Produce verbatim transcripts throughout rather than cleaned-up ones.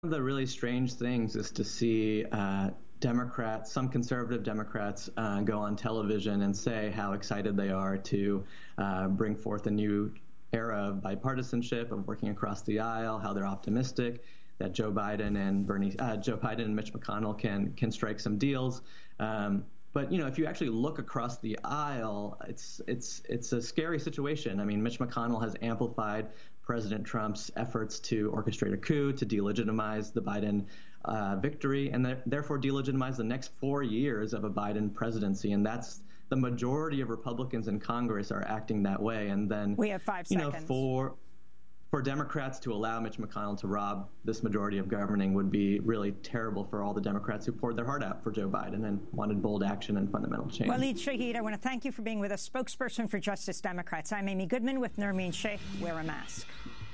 One of the really strange things is to see uh, Democrats, some conservative Democrats, uh, go on television and say how excited they are to uh, bring forth a new era of bipartisanship, of working across the aisle, how they're optimistic that Joe Biden and Bernie, uh, Joe Biden and Mitch McConnell can can strike some deals. Um, But, you know, if you actually look across the aisle, it's it's it's a scary situation. I mean, Mitch McConnell has amplified President Trump's efforts to orchestrate a coup, to delegitimize the Biden uh, victory, and th- therefore delegitimize the next four years of a Biden presidency. And that's the majority of Republicans in Congress are acting that way. And then we have five you seconds. know, for For Democrats to allow Mitch McConnell to rob this majority of governing would be really terrible for all the Democrats who poured their heart out for Joe Biden and wanted bold action and fundamental change. Waleed Shahid, I want to thank you for being with us, spokesperson for Justice Democrats. I'm Amy Goodman with Nermeen Sheikh. Wear a mask.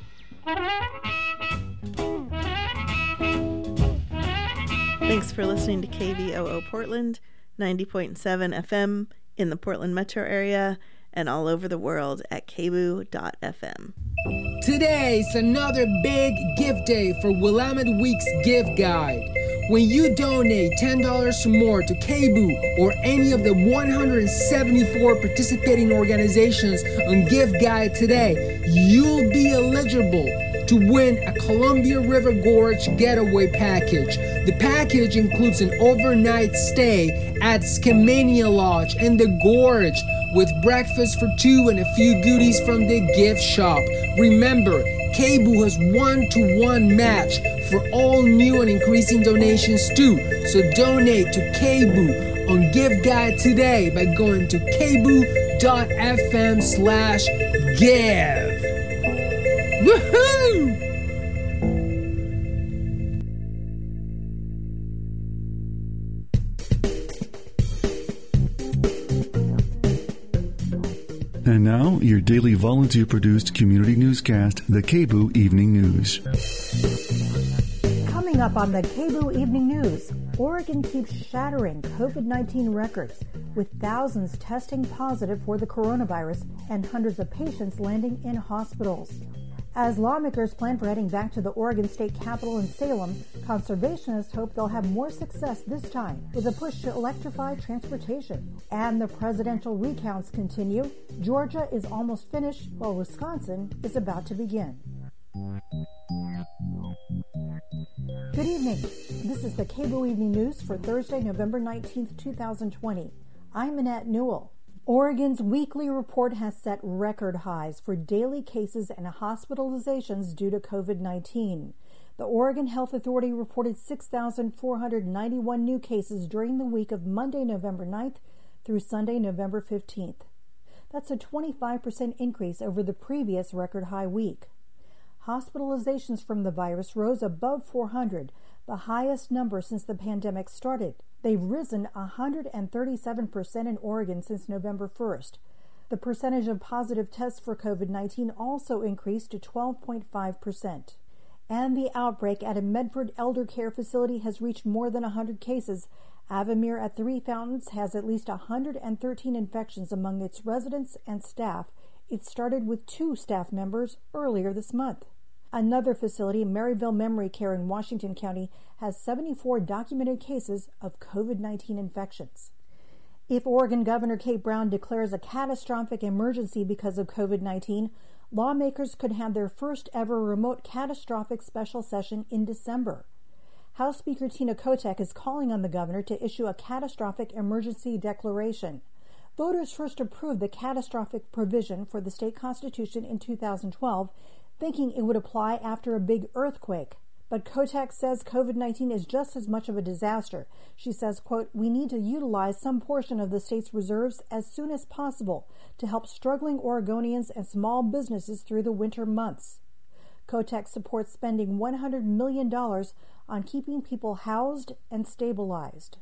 Thanks for listening to K V O O Portland, ninety point seven F M in the Portland metro area and all over the world at K B O O dot F M. Today's another big gift day for Willamette Week's gift guide. When you donate ten dollars or more to K B O O or any of the one hundred seventy-four participating organizations on Gift Guide today, you'll be eligible to win a Columbia River Gorge getaway package. The package includes an overnight stay at Skamania Lodge and the Gorge, with breakfast for two and a few goodies from the gift shop. Remember, K B O O has one-to-one match for all new and increasing donations too. So donate to K B O O on Gift Guide today by going to K B O O dot F M slash give. Woohoo! And now, your daily volunteer-produced community newscast, the K B O O Evening News. Coming up on the K B O O Evening News, Oregon keeps shattering COVID nineteen records, with thousands testing positive for the coronavirus and hundreds of patients landing in hospitals. As lawmakers plan for heading back to the Oregon State Capitol in Salem, conservationists hope they'll have more success this time with a push to electrify transportation. And the presidential recounts continue. Georgia is almost finished, while Wisconsin is about to begin. Good evening. This is the K B O O Evening News for Thursday, November nineteenth, twenty twenty. I'm Annette Newell. Oregon's weekly report has set record highs for daily cases and hospitalizations due to COVID nineteen. The Oregon Health Authority reported six thousand four hundred ninety-one new cases during the week of Monday, November ninth through Sunday, November fifteenth. That's a twenty-five percent increase over the previous record high week. Hospitalizations from the virus rose above four hundred, the highest number since the pandemic started. They've risen one hundred thirty-seven percent in Oregon since November first. The percentage of positive tests for COVID nineteen also increased to twelve point five percent. And the outbreak at a Medford elder care facility has reached more than one hundred cases. Avamere at Three Fountains has at least one hundred thirteen infections among its residents and staff. It started with two staff members earlier this month. Another facility, Maryville Memory Care in Washington County, has seventy-four documented cases of COVID nineteen infections. If Oregon Governor Kate Brown declares a catastrophic emergency because of COVID nineteen, lawmakers could have their first ever remote catastrophic special session in December. House Speaker Tina Kotek is calling on the governor to issue a catastrophic emergency declaration. Voters first approved the catastrophic provision for the state constitution in two thousand twelve, thinking it would apply after a big earthquake. But Kotek says COVID nineteen is just as much of a disaster. She says, quote, "We need to utilize some portion of the state's reserves as soon as possible to help struggling Oregonians and small businesses through the winter months." Kotek supports spending one hundred million dollars on keeping people housed and stabilized.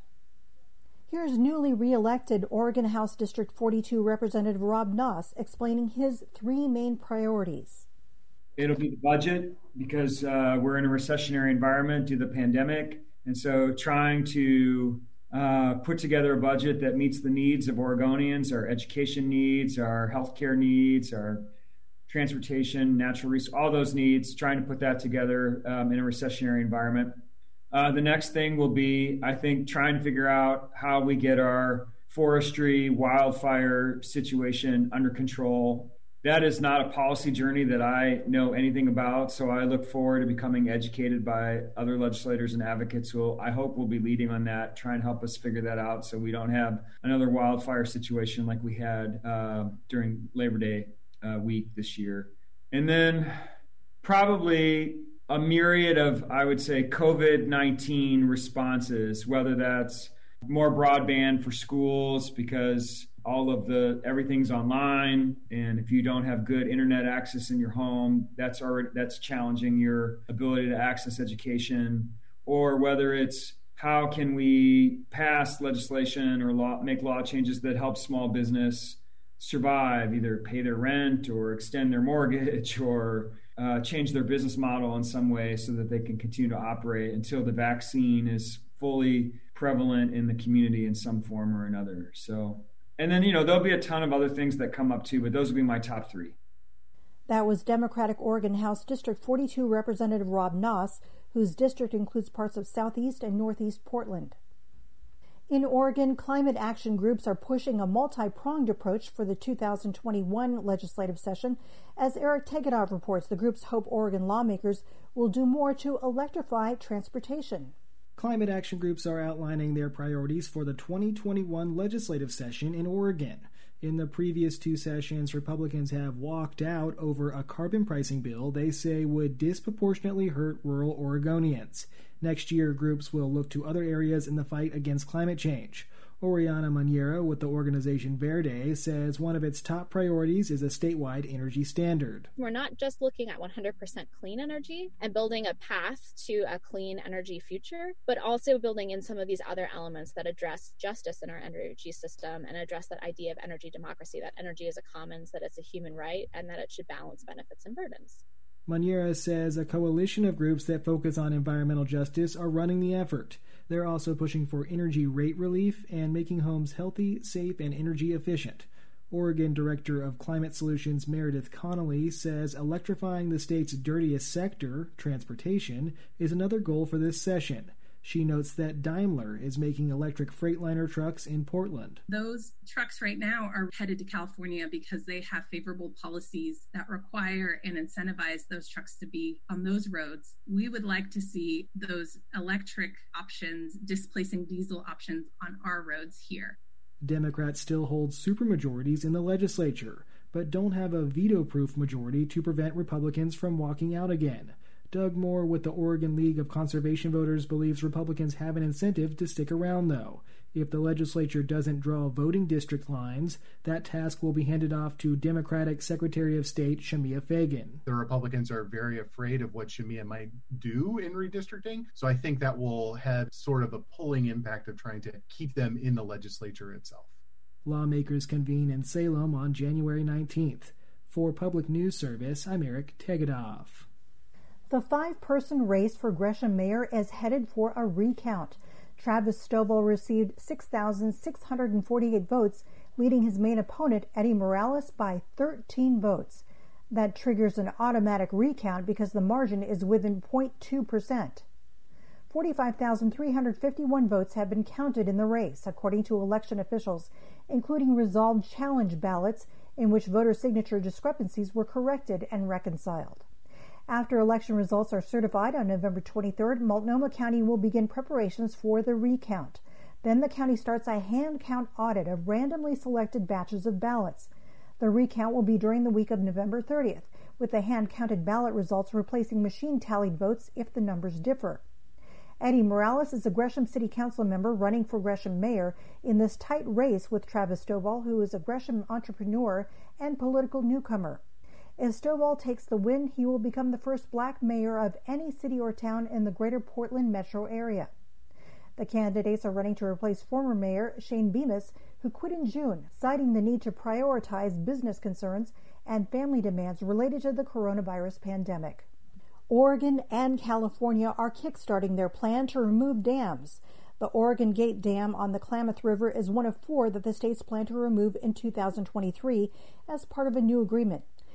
Here's newly re-elected Oregon House District forty-two Representative Rob Noss explaining his three main priorities. It'll be the budget because uh, we're in a recessionary environment due to the pandemic. And so trying to uh, put together a budget that meets the needs of Oregonians, our education needs, our healthcare needs, our transportation, natural resources, all those needs, trying to put that together um, in a recessionary environment. Uh, the next thing will be, I think, trying to figure out how we get our forestry, wildfire situation under control. That is not a policy journey that I know anything about, so I look forward to becoming educated by other legislators and advocates who I hope will be leading on that, try and help us figure that out so we don't have another wildfire situation like we had uh, during Labor Day uh, week this year. And then probably a myriad of, I would say, COVID nineteen responses, whether that's more broadband for schools because all of the everything's online, and if you don't have good internet access in your home, that's already that's challenging your ability to access education. Or whether it's how can we pass legislation or law, make law changes that help small business survive, either pay their rent or extend their mortgage or uh, change their business model in some way so that they can continue to operate until the vaccine is fully prevalent in the community in some form or another. So, and then, you know, there'll be a ton of other things that come up too, but those would be my top three. That was Democratic Oregon House District forty-two Representative Rob Noss, whose district includes parts of southeast and northeast Portland. In Oregon, climate action groups are pushing a multi-pronged approach for the two thousand twenty-one legislative session. As Eric Tegetov reports, the groups hope Oregon lawmakers will do more to electrify transportation. Climate action groups are outlining their priorities for the twenty twenty-one legislative session in Oregon. In the previous two sessions, Republicans have walked out over a carbon pricing bill they say would disproportionately hurt rural Oregonians. Next year, groups will look to other areas in the fight against climate change. Oriana Maniera with the organization Verde says one of its top priorities is a statewide energy standard. We're not just looking at one hundred percent clean energy and building a path to a clean energy future, but also building in some of these other elements that address justice in our energy system and address that idea of energy democracy, that energy is a commons, that it's a human right, and that it should balance benefits and burdens. Maniera says a coalition of groups that focus on environmental justice are running the effort. They're also pushing for energy rate relief and making homes healthy, safe, and energy efficient. Oregon Director of Climate Solutions Meredith Connolly says electrifying the state's dirtiest sector, transportation, is another goal for this session. She notes that Daimler is making electric Freightliner trucks in Portland. Those trucks right now are headed to California because they have favorable policies that require and incentivize those trucks to be on those roads. We would like to see those electric options displacing diesel options on our roads here. Democrats still hold supermajorities in the legislature, but don't have a veto-proof majority to prevent Republicans from walking out again. Doug Moore with the Oregon League of Conservation Voters believes Republicans have an incentive to stick around, though. If the legislature doesn't draw voting district lines, that task will be handed off to Democratic Secretary of State Shemia Fagan. The Republicans are very afraid of what Shemia might do in redistricting, so I think that will have sort of a pulling impact of trying to keep them in the legislature itself. Lawmakers convene in Salem on January nineteenth. For Public News Service, I'm Eric Tegetov. The five-person race for Gresham mayor is headed for a recount. Travis Stovall received six thousand six hundred forty-eight votes, leading his main opponent, Eddie Morales, by thirteen votes. That triggers an automatic recount because the margin is within zero point two percent. forty-five thousand three hundred fifty-one votes have been counted in the race, according to election officials, including resolved challenge ballots in which voter signature discrepancies were corrected and reconciled. After election results are certified on November twenty-third, Multnomah County will begin preparations for the recount. Then the county starts a hand count audit of randomly selected batches of ballots. The recount will be during the week of November thirtieth, with the hand-counted ballot results replacing machine-tallied votes if the numbers differ. Eddie Morales is a Gresham City Council member running for Gresham mayor in this tight race with Travis Stovall, who is a Gresham entrepreneur and political newcomer. If Stovall takes the win, he will become the first black mayor of any city or town in the greater Portland metro area. The candidates are running to replace former mayor Shane Bemis, who quit in June, citing the need to prioritize business concerns and family demands related to the coronavirus pandemic. Oregon and California are kickstarting their plan to remove dams. The Oregon Gate Dam on the Klamath River is one of four that the states plan to remove in two thousand twenty-three as part of a new agreement.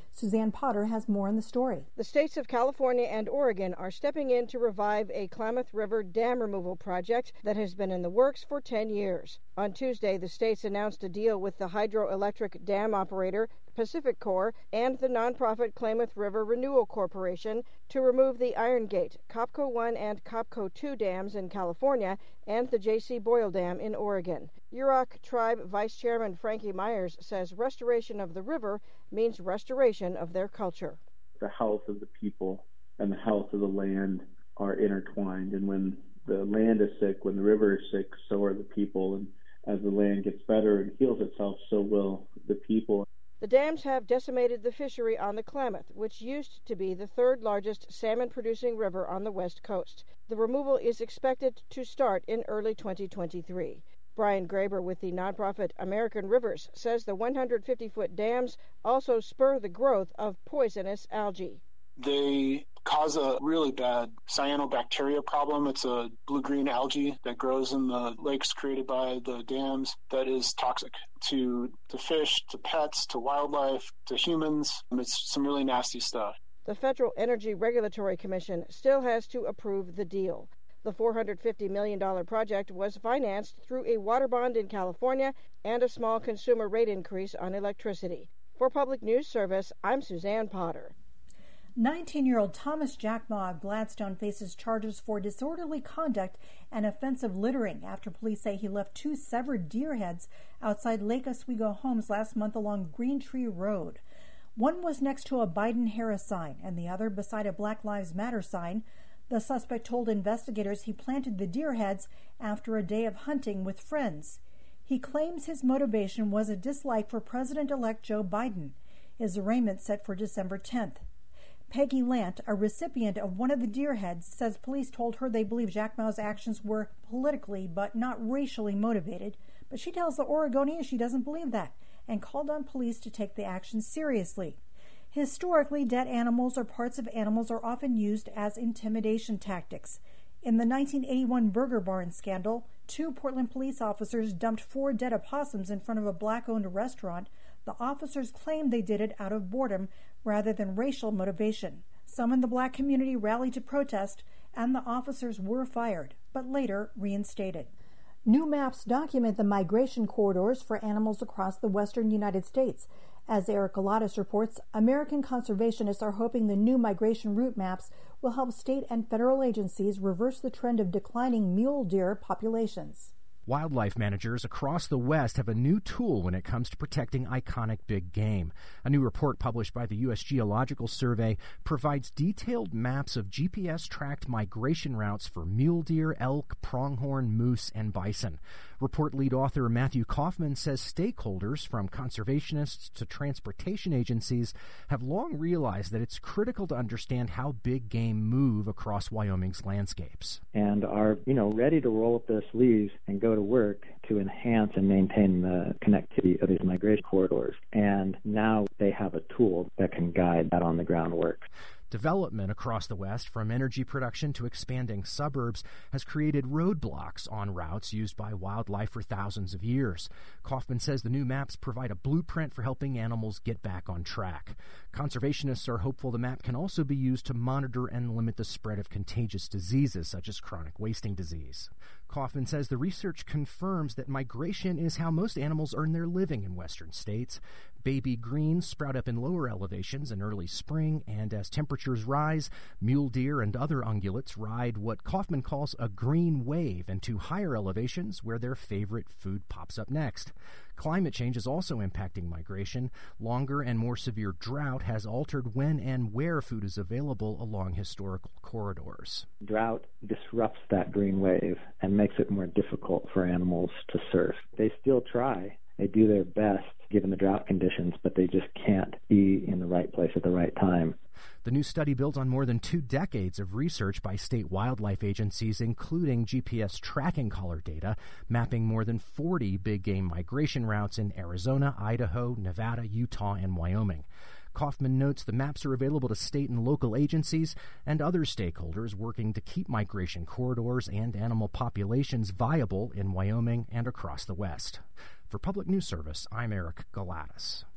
Suzanne Potter has more on the story. The states of California and Oregon are stepping in to revive a Klamath River dam removal project that has been in the works for ten years. On Tuesday, the states announced a deal with the hydroelectric dam operator PacifiCorp and the nonprofit Klamath River Renewal Corporation to remove the Iron Gate, Copco one and Copco two dams in California and the J C Boyle Dam in Oregon. Yurok Tribe Vice Chairman Frankie Myers says restoration of the river means restoration of their culture. The health of the people and the health of the land are intertwined, and when the land is sick, when the river is sick, so are the people, and as the land gets better and heals itself, so will the people. The dams have decimated the fishery on the Klamath, which used to be the third largest salmon-producing river on the west coast. The removal is expected to start in early twenty twenty-three. Brian Graber with the nonprofit American Rivers says the one hundred fifty foot dams also spur the growth of poisonous algae. They cause a really bad cyanobacteria problem. It's a blue-green algae that grows in the lakes created by the dams that is toxic to to fish, to pets, to wildlife, to humans. It's some really nasty stuff. The Federal Energy Regulatory Commission still has to approve the deal. The four hundred fifty million dollars project was financed through a water bond in California and a small consumer rate increase on electricity. For Public News Service, I'm Suzanne Potter. nineteen-year-old Thomas Jackmaw of Gladstone faces charges for disorderly conduct and offensive littering after police say he left two severed deer heads outside Lake Oswego homes last month along Green Tree Road. One was next to a Biden-Harris sign and the other beside a Black Lives Matter sign. The suspect told investigators he planted the deer heads after a day of hunting with friends. He claims his motivation was a dislike for President-elect Joe Biden. His arraignment set for December tenth. Peggy Lant, a recipient of one of the deer heads, says police told her they believe Jackmaw's actions were politically but not racially motivated, but she tells the Oregonian she doesn't believe that and called on police to take the action seriously. Historically, dead animals or parts of animals are often used as intimidation tactics. In the nineteen eighty-one Burger Barn scandal, two Portland police officers dumped four dead opossums in front of a black-owned restaurant. The officers claimed they did it out of boredom rather than racial motivation. Some in the black community rallied to protest, and the officers were fired, but later reinstated. New maps document the migration corridors for animals across the western United States. As Eric Galatas reports, American conservationists are hoping the new migration route maps will help state and federal agencies reverse the trend of declining mule deer populations. Wildlife managers across the West have a new tool when it comes to protecting iconic big game. A new report published by the U S Geological Survey provides detailed maps of G P S-tracked migration routes for mule deer, elk, pronghorn, moose, and bison. Report lead author Matthew Kaufman says stakeholders, from conservationists to transportation agencies, have long realized that it's critical to understand how big game move across Wyoming's landscapes. And are, you know, ready to roll up their sleeves and go to work to enhance and maintain the connectivity of these migration corridors. And now they have a tool that can guide that on-the-ground work. Development across the West, from energy production to expanding suburbs, has created roadblocks on routes used by wildlife for thousands of years. Kaufman says the new maps provide a blueprint for helping animals get back on track. Conservationists are hopeful the map can also be used to monitor and limit the spread of contagious diseases such as chronic wasting disease. Kaufman says the research confirms that migration is how most animals earn their living in western states. Baby greens sprout up in lower elevations in early spring, and as temperatures rise, mule deer and other ungulates ride what Kaufman calls a green wave into higher elevations where their favorite food pops up next. Climate change is also impacting migration. Longer and more severe drought has altered when and where food is available along historical corridors. Drought disrupts that green wave and makes it more difficult for animals to surf. They still try. They do their best given the drought conditions, but they just can't be in the right place at the right time. The new study builds on more than two decades of research by state wildlife agencies, including G P S tracking collar data, mapping more than forty big game migration routes in Arizona, Idaho, Nevada, Utah, and Wyoming. Kaufman notes the maps are available to state and local agencies and other stakeholders working to keep migration corridors and animal populations viable in Wyoming and across the West. For Public News Service, I'm Eric Galatas.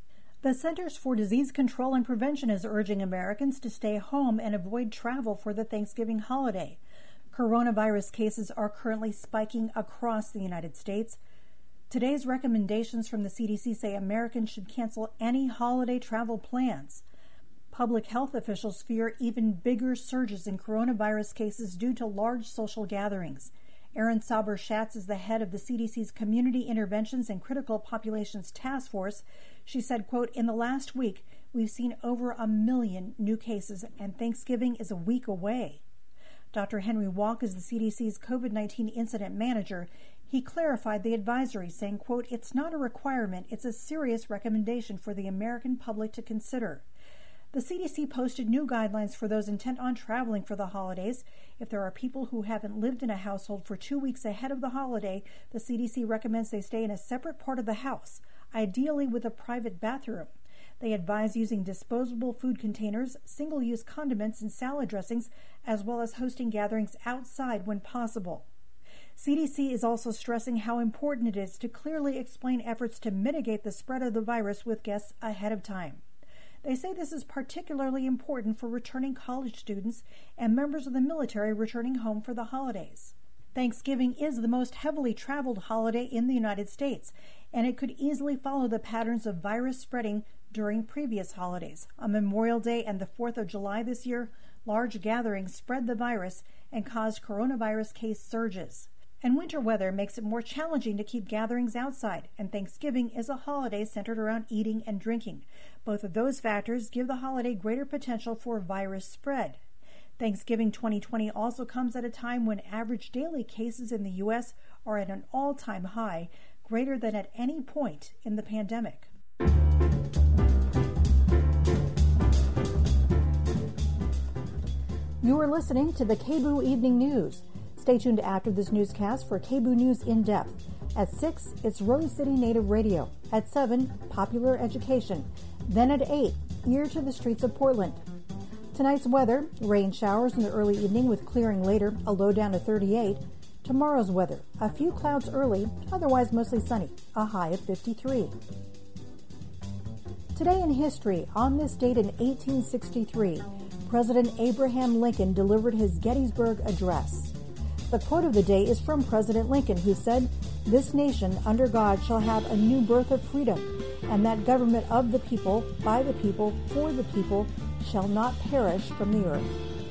The Centers for Disease Control and Prevention is urging Americans to stay home and avoid travel for the Thanksgiving holiday. Coronavirus cases are currently spiking across the United States. Today's recommendations from the C D C say Americans should cancel any holiday travel plans. Public health officials fear even bigger surges in coronavirus cases due to large social gatherings. Erin Sauber-Schatz is the head of the C D C's Community Interventions and Critical Populations Task Force. She said, quote, "In the last week, we've seen over a million new cases, and Thanksgiving is a week away." Doctor Henry Walk is the C D C's COVID nineteen incident manager. He clarified the advisory, saying, quote, "It's not a requirement, it's a serious recommendation for the American public to consider." The C D C posted new guidelines for those intent on traveling for the holidays. If there are people who haven't lived in a household for two weeks ahead of the holiday, the C D C recommends they stay in a separate part of the house, ideally with a private bathroom. They advise using disposable food containers, single-use condiments and salad dressings, as well as hosting gatherings outside when possible. C D C is also stressing how important it is to clearly explain efforts to mitigate the spread of the virus with guests ahead of time. They say this is particularly important for returning college students and members of the military returning home for the holidays. Thanksgiving is the most heavily traveled holiday in the United States, and it could easily follow the patterns of virus spreading during previous holidays. On Memorial Day and the fourth of July this year, large gatherings spread the virus and caused coronavirus case surges. And winter weather makes it more challenging to keep gatherings outside, and Thanksgiving is a holiday centered around eating and drinking. Both of those factors give the holiday greater potential for virus spread. Thanksgiving twenty twenty also comes at a time when average daily cases in the U S are at an all-time high, greater than at any point in the pandemic. You are listening to the K B O Evening News. Stay tuned after this newscast for K B O News In Depth. At six, it's Rose City Native Radio. At seven, Popular Education. Then at eight, Ear to the Streets of Portland. Tonight's weather, rain showers in the early evening with clearing later, a low down to thirty-eight. Tomorrow's weather, a few clouds early, otherwise mostly sunny, a high of fifty-three. Today in history, on this date in eighteen sixty-three, President Abraham Lincoln delivered his Gettysburg Address. The quote of the day is from President Lincoln, who said, "This nation, under God, shall have a new birth of freedom, and that government of the people, by the people, for the people, shall not perish from the earth."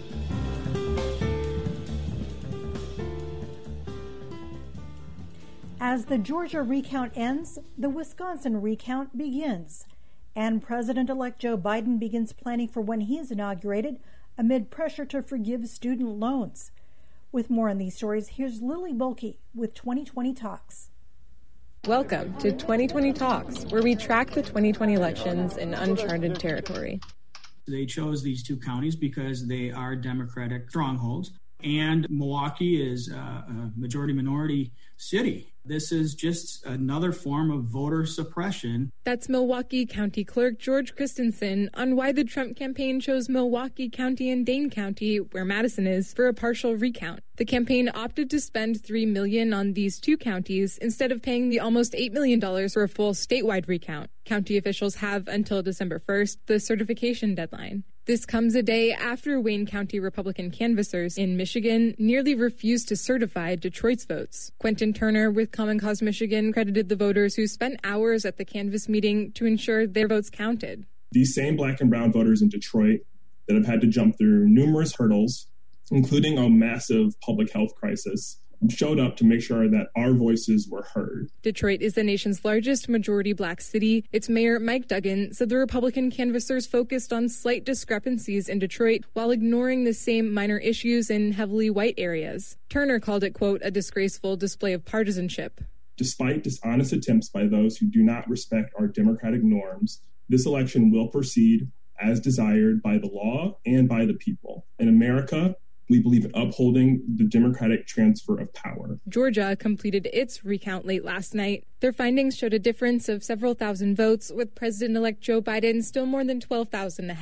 As the Georgia recount ends, the Wisconsin recount begins. And President-elect Joe Biden begins planning for when he is inaugurated amid pressure to forgive student loans. With more on these stories, here's Lily Bulkey with twenty twenty Talks. Welcome to twenty twenty Talks, where we track the twenty twenty elections in uncharted territory. They chose these two counties because they are Democratic strongholds, and Milwaukee is a majority-minority city. This is just another form of voter suppression. That's Milwaukee County Clerk George Christensen on why the Trump campaign chose Milwaukee County and Dane County, where Madison is, for a partial recount. The campaign opted to spend three million dollars on these two counties instead of paying the almost eight million dollars for a full statewide recount. County officials have until December first, the certification deadline. This comes a day after Wayne County Republican canvassers in Michigan nearly refused to certify Detroit's votes. Quentin Turner with Common Cause Michigan credited the voters who spent hours at the canvass meeting to ensure their votes counted. These same black and brown voters in Detroit that have had to jump through numerous hurdles, including a massive public health crisis, showed up to make sure that our voices were heard. Detroit is the nation's largest majority black city. Its mayor, Mike Duggan, said the Republican canvassers focused on slight discrepancies in Detroit while ignoring the same minor issues in heavily white areas. Turner called it, quote, a disgraceful display of partisanship. Despite dishonest attempts by those who do not respect our democratic norms, this election will proceed as desired by the law and by the people. In America, we believe in upholding the democratic transfer of power. Georgia completed its recount late last night. Their findings showed a difference of several thousand votes, with President-elect Joe Biden still more than twelve thousand ahead.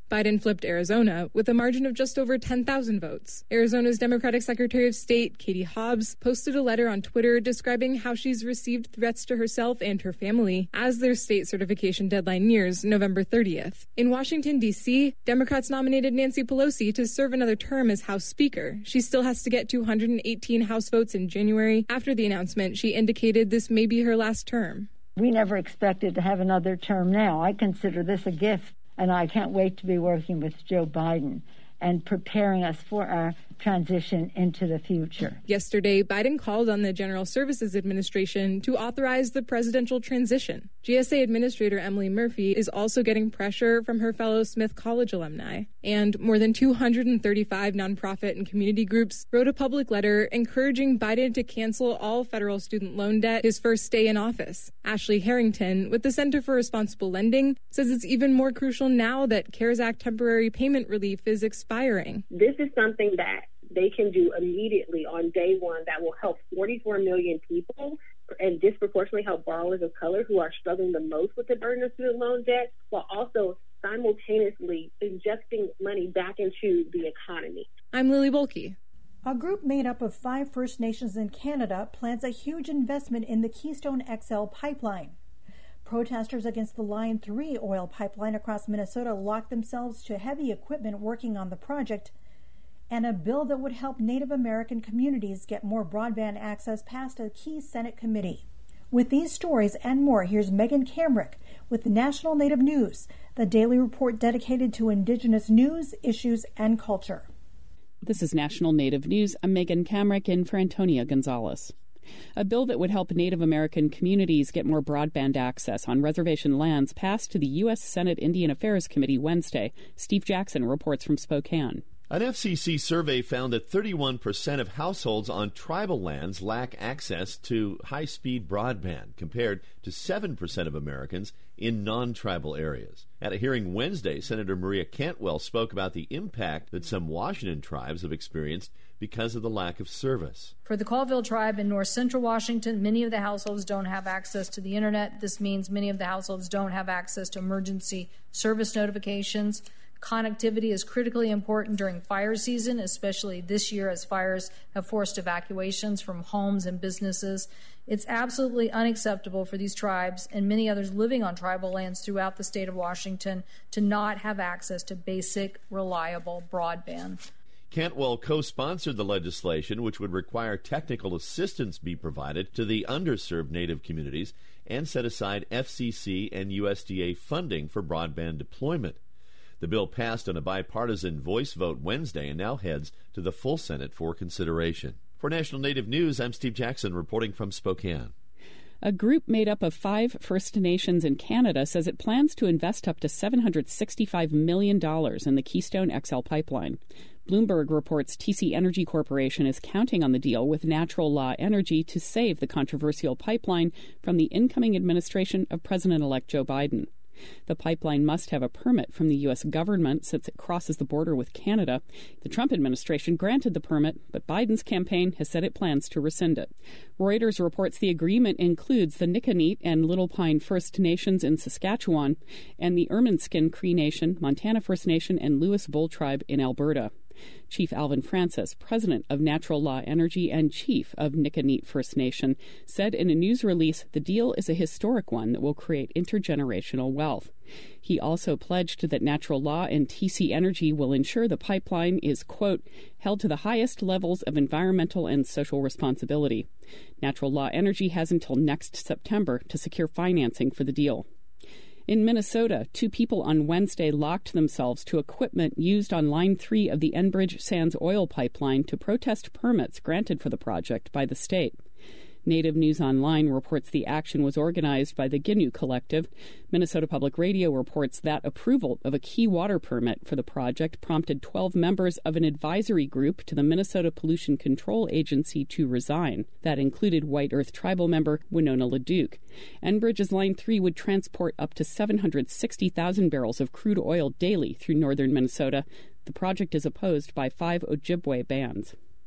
Biden flipped Arizona with a margin of just over ten thousand votes. Arizona's Democratic Secretary of State, Katie Hobbs, posted a letter on Twitter describing how she's received threats to herself and her family as their state certification deadline nears November thirtieth. In Washington, D C, Democrats nominated Nancy Pelosi to serve another term as House Speaker. She still has to get two hundred eighteen House votes in January. After the announcement, she indicated this may be her last term. We never expected to have another term now. I consider this a gift, and I can't wait to be working with Joe Biden and preparing us for our transition into the future. Yesterday, Biden called on the General Services Administration to authorize the presidential transition. G S A Administrator Emily Murphy is also getting pressure from her fellow Smith College alumni. And more than two hundred thirty-five nonprofit and community groups wrote a public letter encouraging Biden to cancel all federal student loan debt his first day in office. Ashley Harrington, with the Center for Responsible Lending, says it's even more crucial now that CARES Act temporary payment relief is expiring. This is something that they can do immediately on day one that will help forty-four million people and disproportionately help borrowers of color who are struggling the most with the burden of student loan debt, while also simultaneously injecting money back into the economy. I'm Lily Bolke. A group made up of five First Nations in Canada plans a huge investment in the Keystone X L pipeline. Protesters against the Line three oil pipeline across Minnesota locked themselves to heavy equipment working on the project, and a bill that would help Native American communities get more broadband access passed a key Senate committee. With these stories and more, here's Megan Kamrick with National Native News, the daily report dedicated to Indigenous news, issues, and culture. This is National Native News. I'm Megan Kamrick in for Antonia Gonzalez. A bill that would help Native American communities get more broadband access on reservation lands passed to the U S Senate Indian Affairs Committee Wednesday. Steve Jackson reports from Spokane. An F C C survey found that thirty-one percent of households on tribal lands lack access to high-speed broadband, compared to seven percent of Americans in non-tribal areas. At a hearing Wednesday, Senator Maria Cantwell spoke about the impact that some Washington tribes have experienced because of the lack of service. For the Colville tribe in north central Washington, many of the households don't have access to the internet. This means many of the households don't have access to emergency service notifications. Connectivity is critically important during fire season, especially this year as fires have forced evacuations from homes and businesses. It's absolutely unacceptable for these tribes and many others living on tribal lands throughout the state of Washington to not have access to basic, reliable broadband. Cantwell co-sponsored the legislation, which would require technical assistance be provided to the underserved Native communities and set aside F C C and U S D A funding for broadband deployment. The bill passed on a bipartisan voice vote Wednesday and now heads to the full Senate for consideration. For National Native News, I'm Steve Jackson reporting from Spokane. A group made up of five First Nations in Canada says it plans to invest up to seven hundred sixty-five million dollars in the Keystone X L pipeline. Bloomberg reports T C Energy Corporation is counting on the deal with Natural Law Energy to save the controversial pipeline from the incoming administration of President-elect Joe Biden. The pipeline must have a permit from the U S government since it crosses the border with Canada. The Trump administration granted the permit, but Biden's campaign has said it plans to rescind it. Reuters reports the agreement includes the Niconet and Little Pine First Nations in Saskatchewan and the Ermineskin Cree Nation, Montana First Nation, and Lewis Bull Tribe in Alberta. Chief Alvin Francis, president of Natural Law Energy and chief of Niconet First Nation, said in a news release the deal is a historic one that will create intergenerational wealth. He also pledged that Natural Law and T C Energy will ensure the pipeline is, quote, held to the highest levels of environmental and social responsibility. Natural Law Energy has until next September to secure financing for the deal. In Minnesota, two people on Wednesday locked themselves to equipment used on Line three of the Enbridge Sands oil pipeline to protest permits granted for the project by the state. Native News Online reports the action was organized by the Ginu Collective. Minnesota Public Radio reports that approval of a key water permit for the project prompted twelve members of an advisory group to the Minnesota Pollution Control Agency to resign. That included White Earth Tribal member Winona LeDuc. Enbridge's Line three would transport up to seven hundred sixty thousand barrels of crude oil daily through northern Minnesota. The project is opposed by five Ojibwe bands.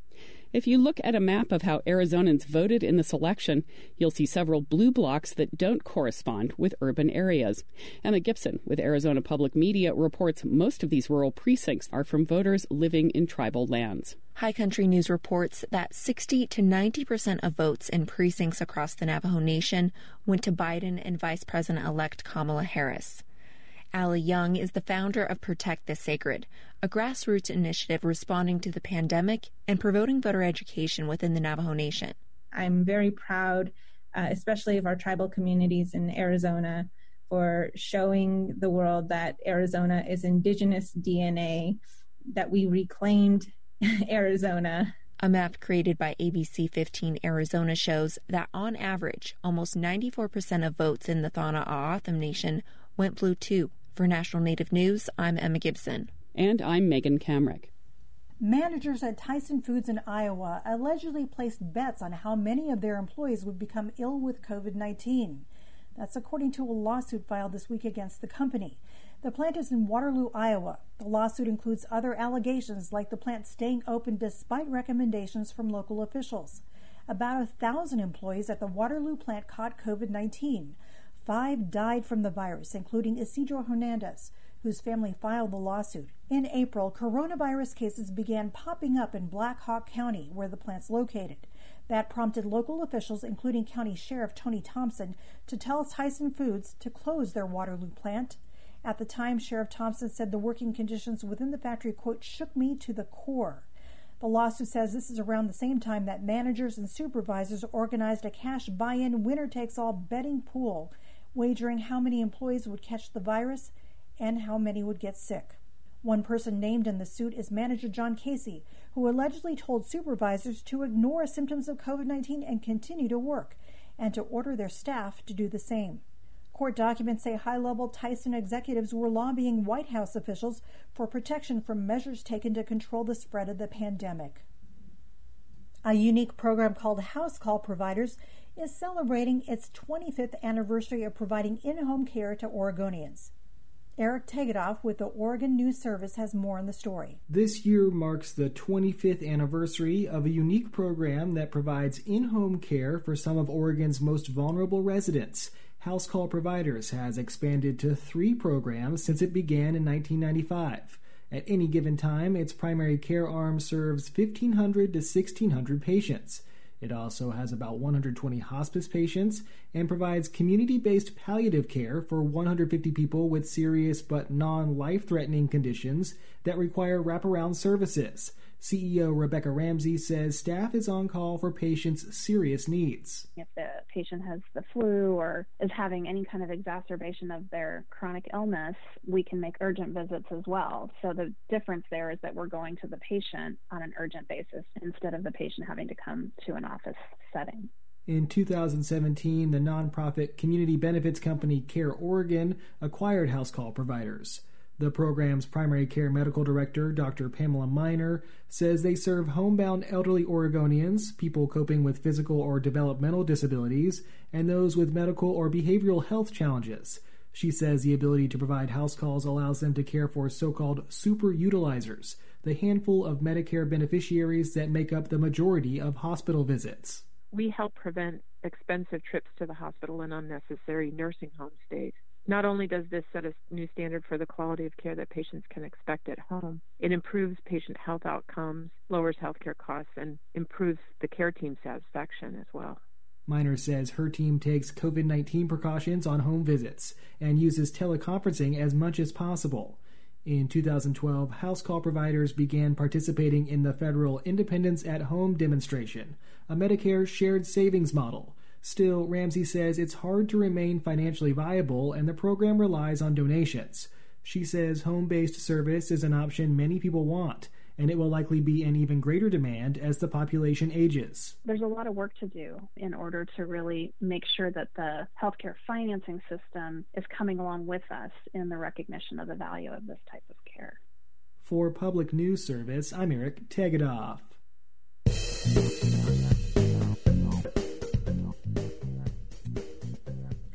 If you look at a map of how Arizonans voted in this election, you'll see several blue blocks that don't correspond with urban areas. Emma Gibson with Arizona Public Media reports most of these rural precincts are from voters living in tribal lands. High Country News reports that sixty to ninety percent of votes in precincts across the Navajo Nation went to Biden and Vice President-elect Kamala Harris. Allie Young is the founder of Protect the Sacred, a grassroots initiative responding to the pandemic and promoting voter education within the Navajo Nation. I'm very proud, uh, especially of our tribal communities in Arizona, for showing the world that Arizona is indigenous D N A, that we reclaimed Arizona. A map created by A B C fifteen Arizona shows that on average, almost ninety-four percent of votes in the Thana-A'atham Nation went blue too. For National Native News, I'm Emma Gibson. And I'm Megan Kamrick. Managers at Tyson Foods in Iowa allegedly placed bets on how many of their employees would become ill with COVID nineteen. That's according to a lawsuit filed this week against the company. The plant is in Waterloo, Iowa. The lawsuit includes other allegations like the plant staying open despite recommendations from local officials. About a thousand employees at the Waterloo plant caught COVID nineteen. Five died from the virus, including Isidro Hernandez, whose family filed the lawsuit. In April, coronavirus cases began popping up in Black Hawk County, where the plant's located. That prompted local officials, including County Sheriff Tony Thompson, to tell Tyson Foods to close their Waterloo plant. At the time, Sheriff Thompson said the working conditions within the factory, quote, shook me to the core. The lawsuit says this is around the same time that managers and supervisors organized a cash buy-in winner-takes-all betting pool, wagering how many employees would catch the virus and how many would get sick. One person named in the suit is manager John Casey, who allegedly told supervisors to ignore symptoms of COVID nineteen and continue to work, and to order their staff to do the same. Court documents say high-level Tyson executives were lobbying White House officials for protection from measures taken to control the spread of the pandemic. A unique program called House Call Providers is celebrating its twenty-fifth anniversary of providing in-home care to Oregonians. Eric Tegedoff with the Oregon News Service has more on the story. This year marks the twenty-fifth anniversary of a unique program that provides in-home care for some of Oregon's most vulnerable residents. House Call Providers has expanded to three programs since it began in nineteen ninety-five. At any given time, its primary care arm serves fifteen hundred to sixteen hundred patients. It also has about one hundred twenty hospice patients and provides community-based palliative care for one hundred fifty people with serious but non-life-threatening conditions that require wraparound services. C E O Rebecca Ramsey says staff is on call for patients' serious needs. If the patient has the flu or is having any kind of exacerbation of their chronic illness, we can make urgent visits as well. So the difference there is that we're going to the patient on an urgent basis instead of the patient having to come to an office setting. In two thousand seventeen, the nonprofit community benefits company Care Oregon acquired House Call Providers. The program's primary care medical director, Doctor Pamela Miner, says they serve homebound elderly Oregonians, people coping with physical or developmental disabilities, and those with medical or behavioral health challenges. She says the ability to provide house calls allows them to care for so-called super utilizers, the handful of Medicare beneficiaries that make up the majority of hospital visits. We help prevent expensive trips to the hospital and unnecessary nursing home stays. Not only does this set a new standard for the quality of care that patients can expect at home, it improves patient health outcomes, lowers healthcare costs, and improves the care team satisfaction as well. Miner says her team takes COVID nineteen precautions on home visits and uses teleconferencing as much as possible. In two thousand twelve, House Call Providers began participating in the federal Independence at Home demonstration, a Medicare shared savings model. Still, Ramsey says it's hard to remain financially viable and the program relies on donations. She says home-based service is an option many people want, and it will likely be in even greater demand as the population ages. There's a lot of work to do in order to really make sure that the healthcare financing system is coming along with us in the recognition of the value of this type of care. For Public News Service, I'm Eric Tegedoff.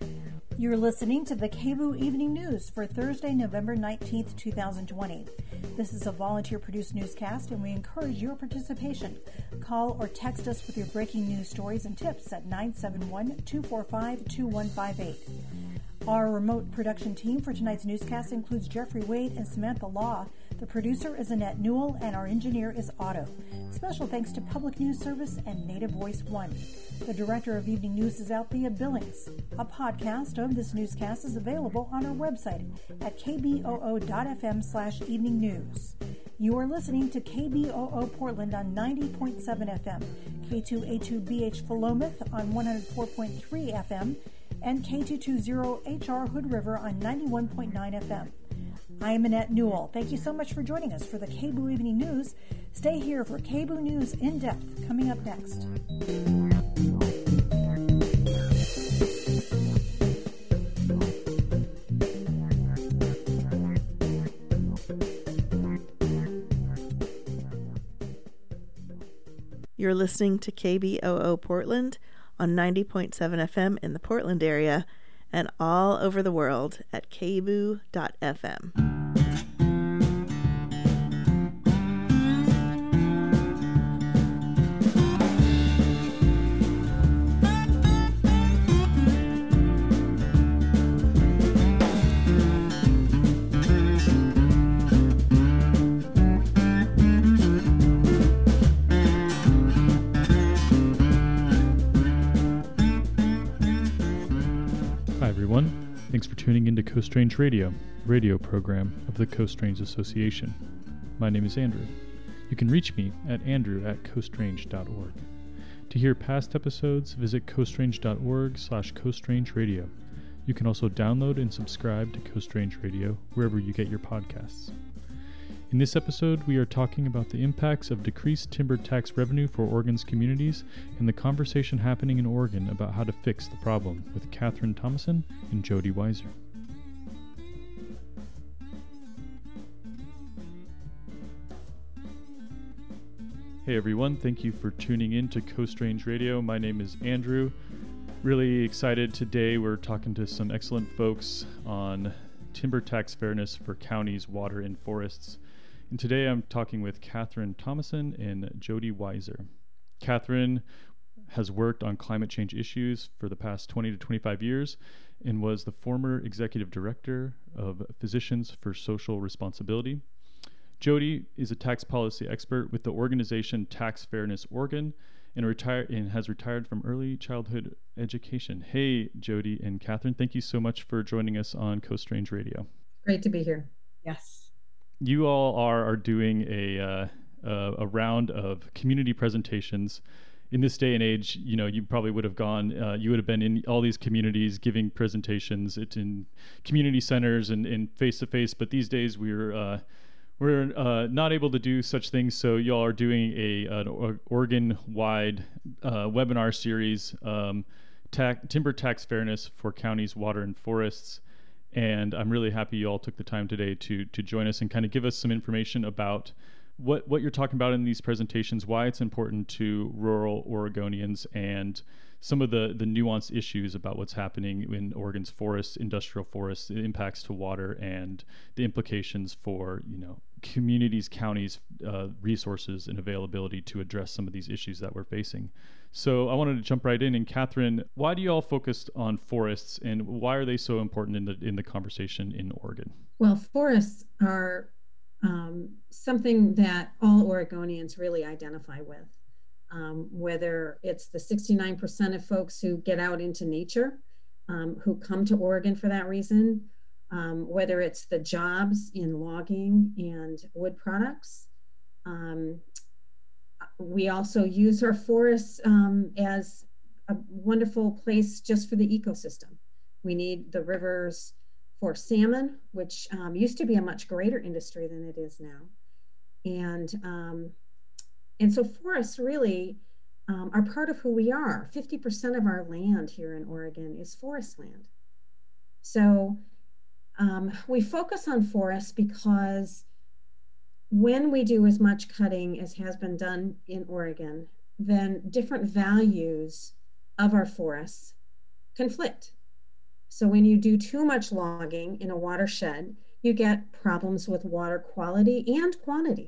You're listening to the K B O O Evening News for Thursday, November nineteenth, two thousand twenty. This is a volunteer-produced newscast, and we encourage your participation. Call or text us with your breaking news stories and tips at nine seven one, two four five, two one five eight. Our remote production team for tonight's newscast includes Jeffrey Wade and Samantha Law. The producer is Annette Newell, and our engineer is Otto. Special thanks to Public News Service and Native Voice One. The director of Evening News is Althea Billings. A podcast of this newscast is available on our website at k b o o dot f m slash evening news. You are listening to K B O O Portland on ninety point seven F M, K two A two B H Philomath on one hundred four point three F M, and K two twenty H R Hood River on ninety-one point nine F M. I am Annette Newell. Thank you so much for joining us for the K B O O Evening News. Stay here for K B O O News in Depth coming up next. You're listening to K B O O Portland on ninety point seven F M in the Portland area and all over the world at k b o o dot f m. Thanks for tuning into Coast Range Radio, radio program of the Coast Range Association. My name is Andrew. You can reach me at andrew at coastrange dot org. To hear past episodes, visit coastrange.org slash coastrangeradio. You can also download and subscribe to Coast Range Radio wherever you get your podcasts. In this episode, we are talking about the impacts of decreased timber tax revenue for Oregon's communities and the conversation happening in Oregon about how to fix the problem with Catherine Thomason and Jody Weiser. Hey everyone, thank you for tuning in to Coast Range Radio. My name is Andrew. Really excited today. We're talking to some excellent folks on timber tax fairness for counties, water, and forests. And today I'm talking with Catherine Thomason and Jody Weiser. Catherine has worked on climate change issues for the past twenty to twenty-five years and was the former executive director of Physicians for Social Responsibility. Jody is a tax policy expert with the organization Tax Fairness Oregon and, retire- and has retired from early childhood education. Hey, Jody and Catherine, thank you so much for joining us on Coast Range Radio. Great to be here. Yes. You all are, are doing a, uh, a a round of community presentations. In this day and age, you know, you probably would have gone, uh, you would have been in all these communities giving presentations. It's in community centers and, and face-to-face, but these days we're uh, we're uh, not able to do such things, so y'all are doing a an Oregon-wide uh, webinar series, um, ta- Timber Tax Fairness for Counties, Water, and Forests. And I'm really happy you all took the time today to to join us and kind of give us some information about what, what you're talking about in these presentations, why it's important to rural Oregonians, and some of the, the nuanced issues about what's happening in Oregon's forests, industrial forests, the impacts to water, and the implications for, you know, communities, counties, uh, resources, and availability to address some of these issues that we're facing. So I wanted to jump right in. And Catherine, why do you all focus on forests, and why are they so important in the in the conversation in Oregon? Well, forests are um, something that all Oregonians really identify with, um, whether it's the sixty-nine percent of folks who get out into nature, um, who come to Oregon for that reason, um, whether it's the jobs in logging and wood products. Um, We also use our forests um, as a wonderful place just for the ecosystem. We need the rivers for salmon, which um, used to be a much greater industry than it is now. And, um, and so forests really um, are part of who we are. fifty percent of our land here in Oregon is forest land. So um, we focus on forests because when we do as much cutting as has been done in Oregon, then different values of our forests conflict. So when you do too much logging in a watershed, you get problems with water quality and quantity.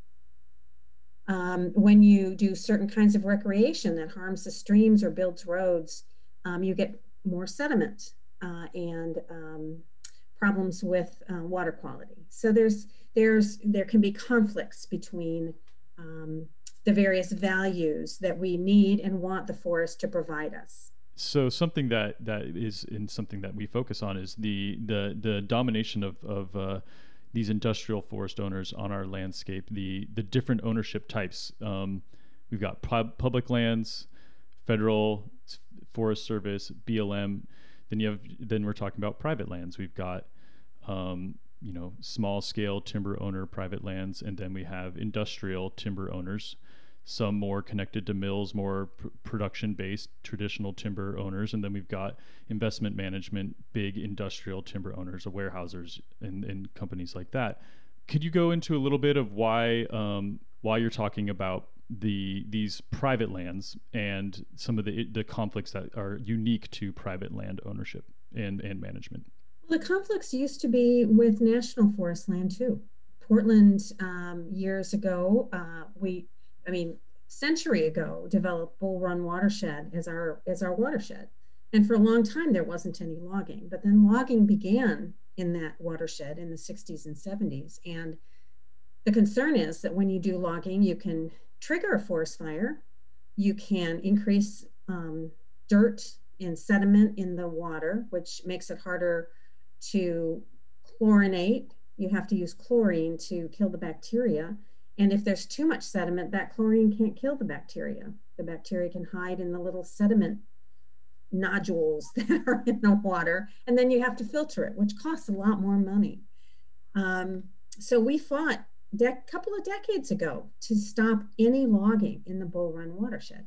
Um, when you do certain kinds of recreation that harms the streams or builds roads, um, you get more sediment uh, and um, problems with uh, water quality. So there's there's there can be conflicts between um, the various values that we need and want the forest to provide us. So something that that is in something that we focus on is the the the domination of of uh, these industrial forest owners on our landscape, the the different ownership types. Um, we've got pub- public lands, federal, Forest Service, B L M. Then you have then we're talking about private lands. We've got um, you know small scale timber owner private lands, and then we have industrial timber owners. Some more connected to mills, more pr- production-based traditional timber owners, and then we've got investment management, big industrial timber owners, or warehousers, and, and companies like that. Could you go into a little bit of why um, why you're talking about the these private lands and some of the the conflicts that are unique to private land ownership and and management? Well, the conflicts used to be with national forest land too. Portland um, years ago, uh, we. I mean, century ago, developed Bull Run watershed as our as our watershed, and for a long time there wasn't any logging. But then logging began in that watershed in the sixties and seventies, and the concern is that when you do logging, you can trigger a forest fire, you can increase um, dirt and sediment in the water, which makes it harder to chlorinate. You have to use chlorine to kill the bacteria. And if there's too much sediment, that chlorine can't kill the bacteria. The bacteria can hide in the little sediment nodules that are in the water, and then you have to filter it, which costs a lot more money. Um, so we fought a de- couple of decades ago to stop any logging in the Bull Run watershed.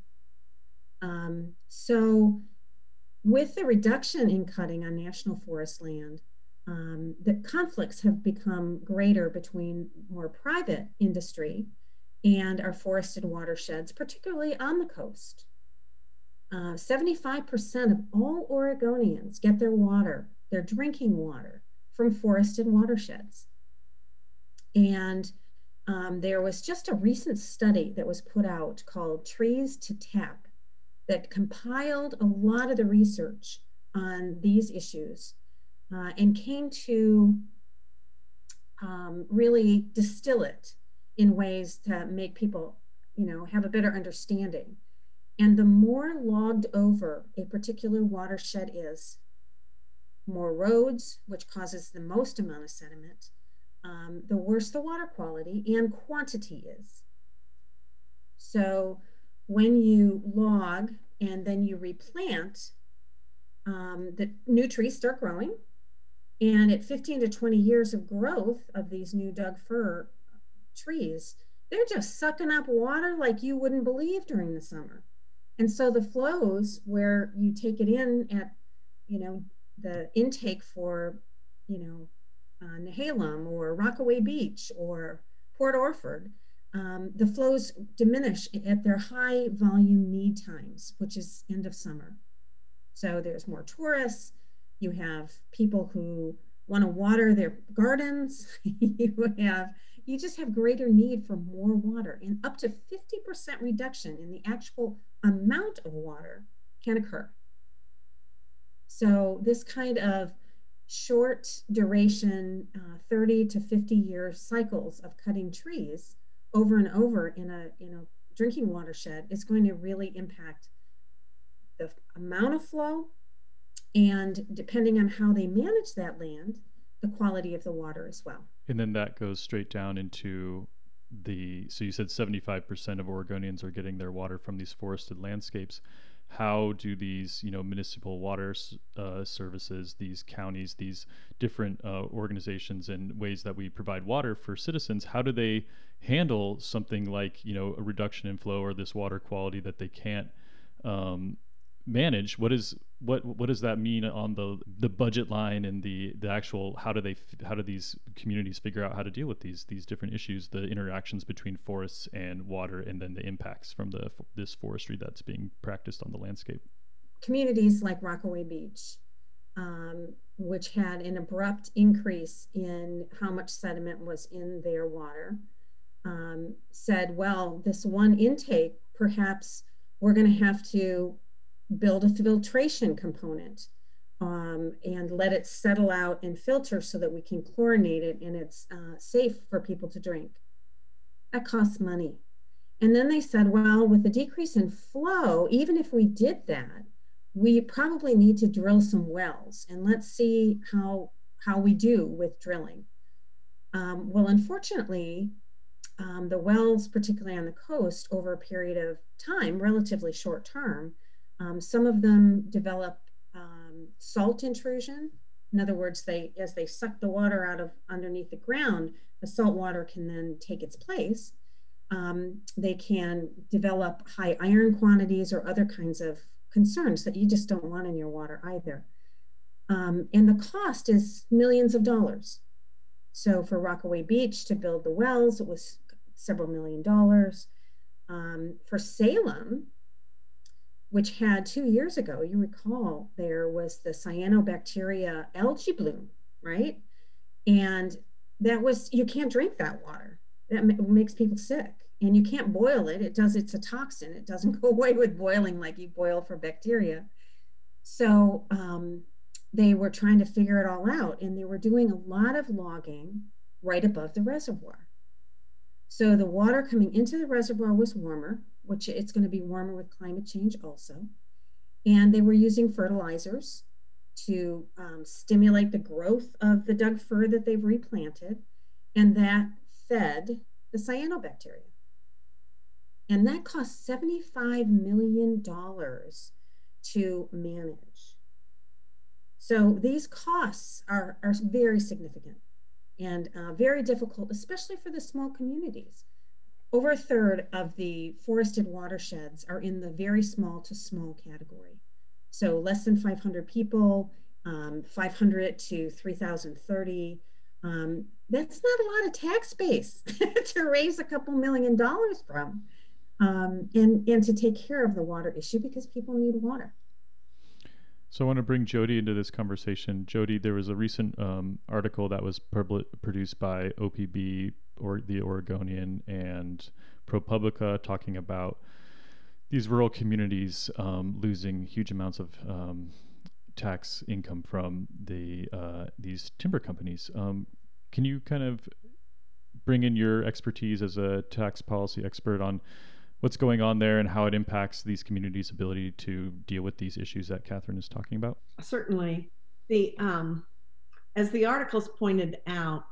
Um, so with the reduction in cutting on national forest land, Um, the conflicts have become greater between more private industry and our forested watersheds, particularly on the coast. Uh, seventy-five percent of all Oregonians get their water, their drinking water, from forested watersheds. And um, there was just a recent study that was put out called Trees to Tap that compiled a lot of the research on these issues. Uh, and came to um, really distill it in ways to make people, you know, have a better understanding. And the more logged over a particular watershed is, more roads, which causes the most amount of sediment, um, the worse the water quality and quantity is. So when you log and then you replant, um, the new trees start growing. And at fifteen to twenty years of growth of these new Doug fir trees, they're just sucking up water like you wouldn't believe during the summer. And so the flows where you take it in at, you know, the intake for, you know, uh, Nehalem or Rockaway Beach or Port Orford, um, the flows diminish at their high volume need times, which is end of summer. So there's more tourists. You have people who want to water their gardens. you have, you just have greater need for more water, and up to fifty percent reduction in the actual amount of water can occur. So this kind of short duration, uh, thirty to fifty year cycles of cutting trees over and over in a, in a drinking watershed is going to really impact the amount of flow, and depending on how they manage that land, the quality of the water as well. And then that goes straight down into the, so you said seventy-five percent of Oregonians are getting their water from these forested landscapes. How do these, you know, municipal water uh, services, these counties, these different uh, organizations and ways that we provide water for citizens, how do they handle something like, you know, a reduction in flow or this water quality that they can't um, manage? What is what what does that mean on the the budget line and the the actual, how do they how do these communities figure out how to deal with these these different issues, the interactions between forests and water, and then the impacts from the this forestry that's being practiced on the landscape? Communities like Rockaway Beach um, which had an abrupt increase in how much sediment was in their water, um, said, well, this one intake, perhaps we're going to have to build a filtration component um, and let it settle out and filter so that we can chlorinate it and it's uh, safe for people to drink. That costs money. And then they said, well, with the decrease in flow, even if we did that, we probably need to drill some wells and let's see how, how we do with drilling. Um, well, unfortunately, um, the wells, particularly on the coast, over a period of time, relatively short term, um, some of them develop um, salt intrusion. In other words, they, as they suck the water out of underneath the ground, the salt water can then take its place. Um, they can develop high iron quantities or other kinds of concerns that you just don't want in your water either. Um, and the cost is millions of dollars. So for Rockaway Beach to build the wells, it was several million dollars. Um, for Salem, which had two years ago, you recall, there was the cyanobacteria algae bloom, right? And that was, you can't drink that water. That ma- makes people sick. And you can't boil it. It does, it's a toxin. It doesn't go away with boiling like you boil for bacteria. So um, they were trying to figure it all out. And they were doing a lot of logging right above the reservoir. So the water coming into the reservoir was warmer, which it's going to be warmer with climate change also. And they were using fertilizers to um, stimulate the growth of the Doug fir that they've replanted. And that fed the cyanobacteria. And that cost seventy-five million dollars to manage. So these costs are, are very significant and uh, very difficult, especially for the small communities. Over a third of the forested watersheds are in the very small to small category. So less than five hundred people, um, five hundred to three thousand thirty. Um, that's not a lot of tax base to raise a couple million dollars from. Um, and, and to take care of the water issue because people need water. So I want to bring Jody into this conversation. Jody, there was a recent um, article that was pub- produced by O P B, or the Oregonian, and ProPublica, talking about these rural communities um, losing huge amounts of um, tax income from the uh, these timber companies. Um, can you kind of bring in your expertise as a tax policy expert on what's going on there and how it impacts these communities' ability to deal with these issues that Catherine is talking about? Certainly. The um, as the articles pointed out,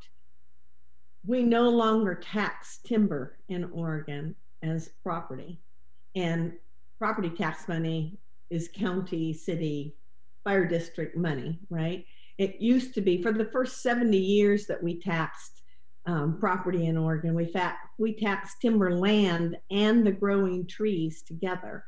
we no longer tax timber in Oregon as property. And property tax money is county, city, fire district money, right? It used to be, for the first seventy years that we taxed Um, property in Oregon, we, fa- we taxed timber land and the growing trees together.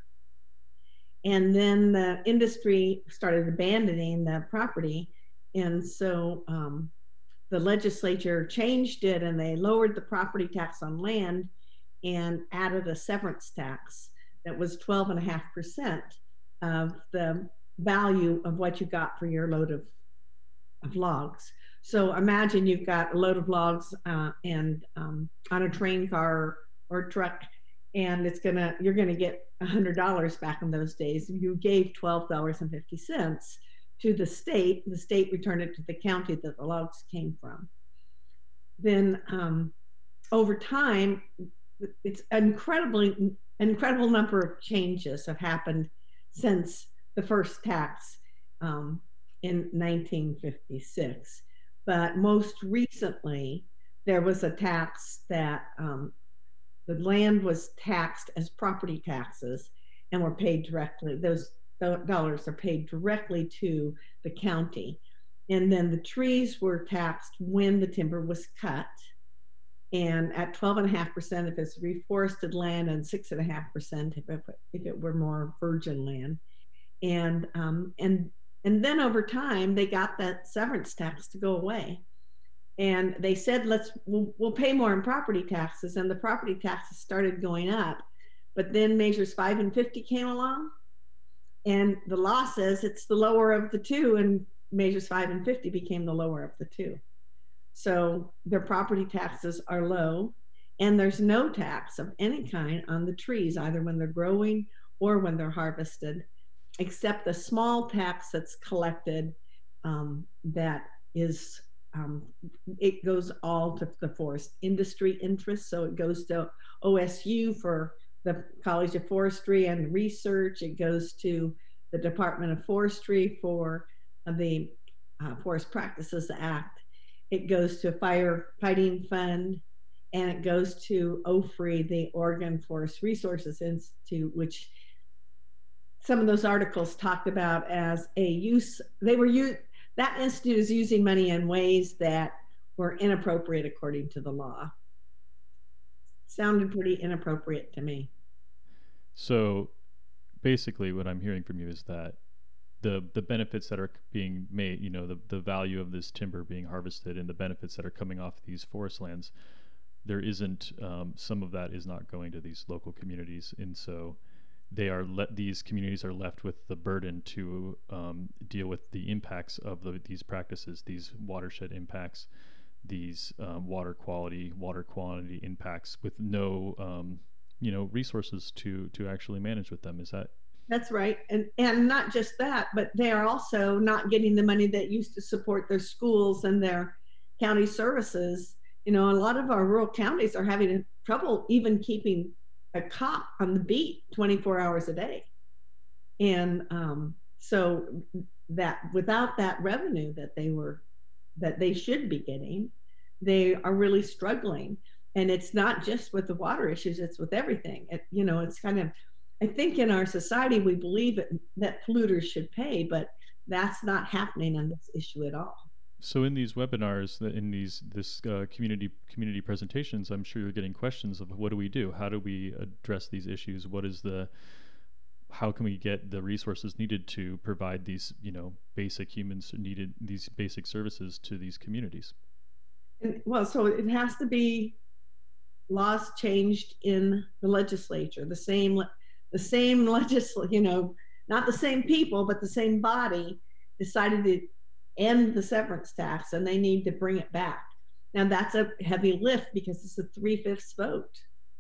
And then the industry started abandoning the property. And so um, the legislature changed it and they lowered the property tax on land and added a severance tax that was twelve and a half percent of the value of what you got for your load of, of logs. So imagine you've got a load of logs uh, and um, on a train car or truck, and it's gonna you're gonna get one hundred dollars back in those days. You gave twelve dollars and fifty cents to the state. The state returned it to the county that the logs came from. Then um, over time, it's incredibly incredible number of changes have happened since the first tax um, in nineteen fifty-six. But most recently, there was a tax that um, the land was taxed as property taxes and were paid directly. Those dollars are paid directly to the county. And then the trees were taxed when the timber was cut, and at twelve and a half percent if it's reforested land, and six and a half percent if it, if it were more virgin land. And um, and And then over time, they got that severance tax to go away. And they said, let's, we'll, we'll pay more in property taxes. And the property taxes started going up. But then measures five and fifty came along. And the law says it's the lower of the two. And measures five and fifty became the lower of the two. So their property taxes are low, and there's no tax of any kind on the trees, either when they're growing or when they're harvested, except the small tax that's collected um, that is, um, it goes all to the forest industry interest. So it goes to O S U for the College of Forestry and Research. It goes to the Department of Forestry for the uh, Forest Practices Act. It goes to a firefighting fund, and it goes to O F R I, the Oregon Forest Resources Institute, which some of those articles talked about as a use, they were used, that institute is using money in ways that were inappropriate according to the law. Sounded pretty inappropriate to me. So basically what I'm hearing from you is that the the benefits that are being made, you know, the, the value of this timber being harvested and the benefits that are coming off these forest lands, there isn't, um, some of that is not going to these local communities. And so they are let these communities are left with the burden to um, deal with the impacts of the, these practices, these watershed impacts, these um, water quality, water quantity impacts, with no um, you know, resources to to actually manage with them. Is that? That's right. And and not just that, but they are also not getting the money that used to support their schools and their county services. You know, a lot of our rural counties are having trouble even keeping a cop on the beat twenty-four hours a day. And um, so that without that revenue that they were, that they should be getting, they are really struggling. And it's not just with the water issues, it's with everything. It, you know, it's kind of, I think in our society, we believe it, that polluters should pay, but that's not happening on this issue at all. So in these webinars, in these this uh, community community presentations, I'm sure you're getting questions of what do we do? How do we address these issues? What is the, how can we get the resources needed to provide these, you know, basic humans needed, these basic services to these communities? And, well, so it has to be laws changed in the legislature, the same, the same legislature, you know, not the same people, but the same body decided to end the severance tax, and they need to bring it back. Now that's a heavy lift because it's a three-fifths vote.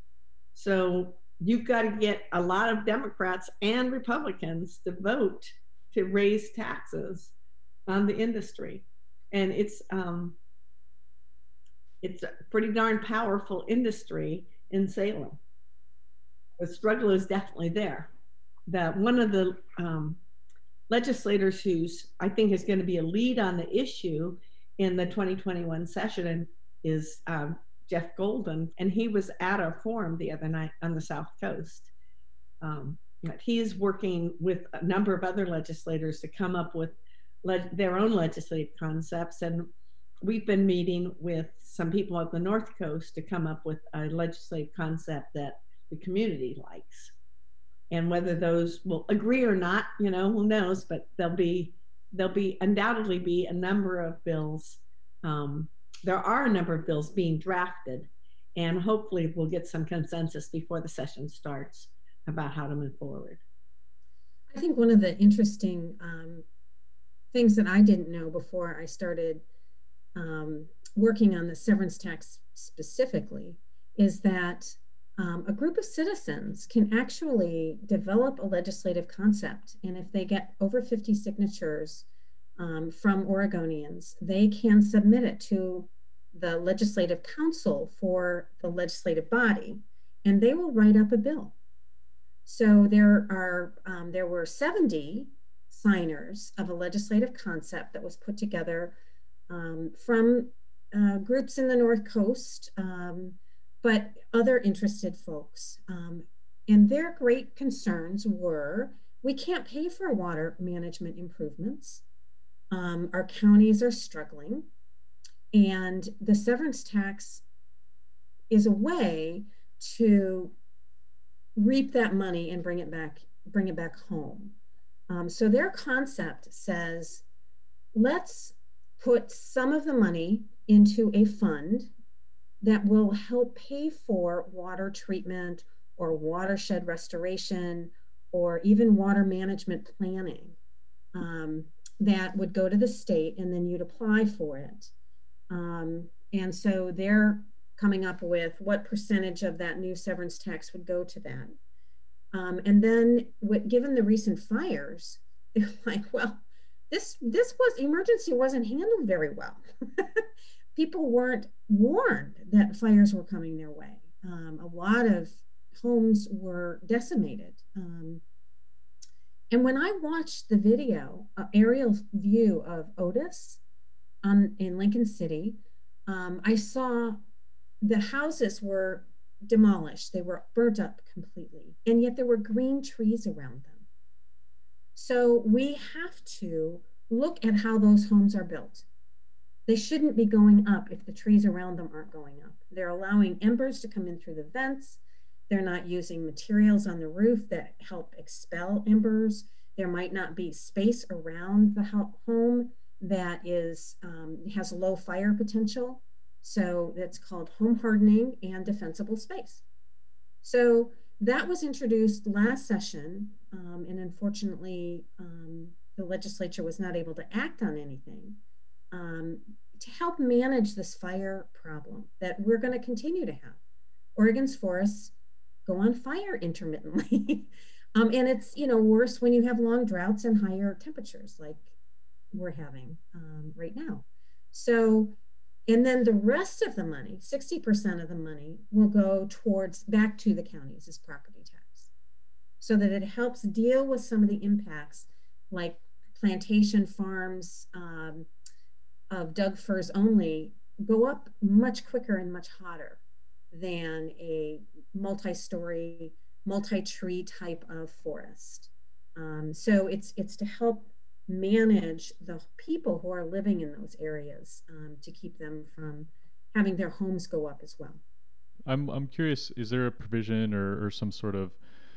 So you've got to get a lot of Democrats and Republicans to vote to raise taxes on the industry. And it's, um, it's a pretty darn powerful industry in Salem. The struggle is definitely there. That one of the um, legislators who's, I think, is going to be a lead on the issue in the twenty twenty-one session and is um, Jeff Golden, and he was at a forum the other night on the South Coast. Um, he is working with a number of other legislators to come up with le- their own legislative concepts, and we've been meeting with some people at the North Coast to come up with a legislative concept that the community likes. And whether those will agree or not, you know, who knows, but there'll be, there'll be undoubtedly be a number of bills. Um, there are a number of bills being drafted, and hopefully we'll get some consensus before the session starts about how to move forward. I think one of the interesting um, things that I didn't know before I started um, working on the severance tax specifically is that um, a group of citizens can actually develop a legislative concept. And if they get over fifty signatures um, from Oregonians, they can submit it to the Legislative Council for the legislative body, and they will write up a bill. So there are um, there were seventy signers of a legislative concept that was put together um, from uh, groups in the North Coast, um, but other interested folks. Um, and their great concerns were, we can't pay for water management improvements. Um, our counties are struggling, and the severance tax is a way to reap that money and bring it back, bring it back home. Um, so their concept says, let's put some of the money into a fund that will help pay for water treatment or watershed restoration or even water management planning. Um, that would go to the state, and then you'd apply for it. Um, and so they're coming up with what percentage of that new severance tax would go to that. Um, and then with, given the recent fires, they're like, well, this, this was, emergency wasn't handled very well. People weren't warned that fires were coming their way. Um, a lot of homes were decimated. Um, and when I watched the video, uh, aerial view of Otis um, in Lincoln City, um, I saw the houses were demolished. They were burnt up completely. And yet there were green trees around them. So we have to look at how those homes are built. They shouldn't be going up if the trees around them aren't going up. They're allowing embers to come in through the vents. They're not using materials on the roof that help expel embers. There might not be space around the home that is um, has low fire potential. So that's called home hardening and defensible space. So that was introduced last session, um, and unfortunately, um, the legislature was not able to act on anything um, to help manage this fire problem that we're going to continue to have. Oregon's forests go on fire intermittently. um, and it's, you know, worse when you have long droughts and higher temperatures like we're having um, right now. So, and then the rest of the money, sixty percent of the money will go towards back to the counties as property tax, so that it helps deal with some of the impacts like plantation farms um, of Doug firs only go up much quicker and much hotter than a multi-story, multi-tree type of forest. Um, so it's it's to help manage the people who are living in those areas um, to keep them from having their homes go up as well. I'm I'm curious, is there a provision or, or some sort of